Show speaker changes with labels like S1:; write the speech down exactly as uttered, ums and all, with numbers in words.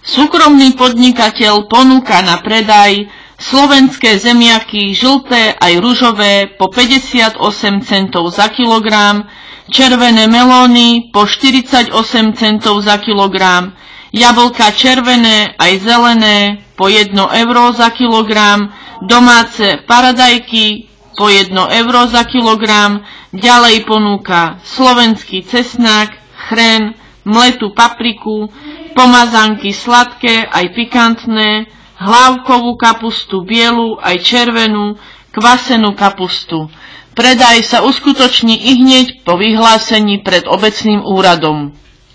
S1: Súkromný podnikateľ ponúka na predaj slovenské zemiaky žlté aj ružové po päťdesiatosem centov za kilogram, červené melóny po štyridsaťosem centov za kilogram, jablka červené aj zelené po jedno euro za kilogram, domáce paradajky po jedno euro za kilogram, ďalej ponúka slovenský cesnak, chren, mletú papriku, pomazánky sladké aj pikantné, hlávkovú kapustu bielu aj červenú, kvasenú kapustu. Predaj sa uskutoční ihneď po vyhlásení pred obecným úradom.